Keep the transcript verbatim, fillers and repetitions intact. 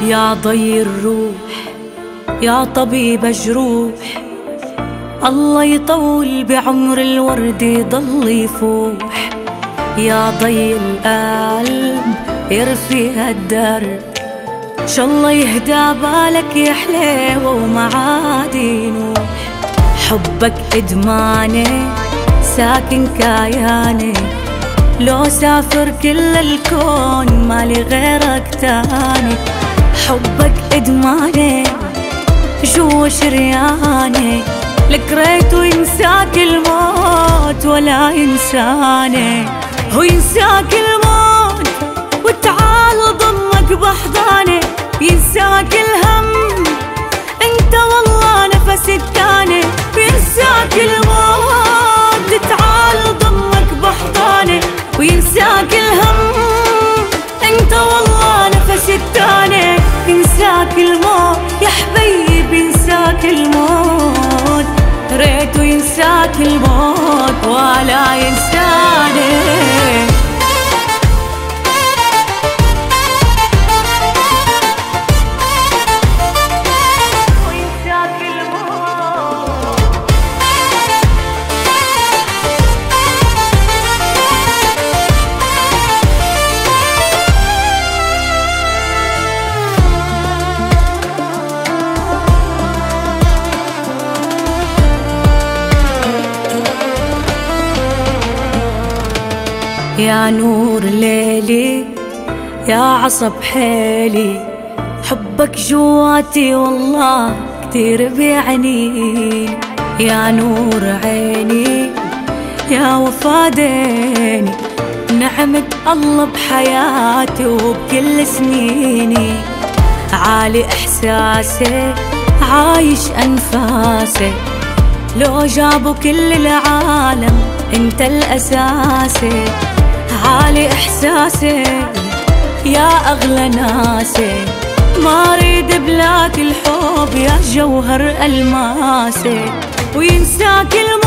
يا ضي الروح يا طبيب جروح، الله يطول بعمر الورد يضل يفوح. يا ضي القلب يرفي هالدرب، شالله يهدى بالك يا حليوة ومعاد ينوح. حبك إدماني ساكن كياني، لو سافر كل الكون مالي غيرك تاني. حبك إدماني جوا شرياني، لك ريته ينساك الموت ولا ينساني. هو ينساك الموت وتعال ضمك بحضاني، ينساك الهم انت والله نفس التاني. ينساك الموت تعال ضمك بحضاني، وينساك الهم انت والله نفس التاني. ينساك الموت يا حبيب، ينساك الموت، ريته ينساك الموت ولا ينساني. يا نور ليلي يا عصب حيلي، حبك جواتي والله كتير بيعنيني. يا نور عيني يا وفا ديني، نعمة الله بحياتي وبكل سنيني. عالي إحساسي عايش أنفاسي، لو جابوا كل العالم انت الأساسي. عالي إحساسي يا أغلى ناسي، ما ريد بلاك الحب يا جوهر ألماسي. وينساك الموت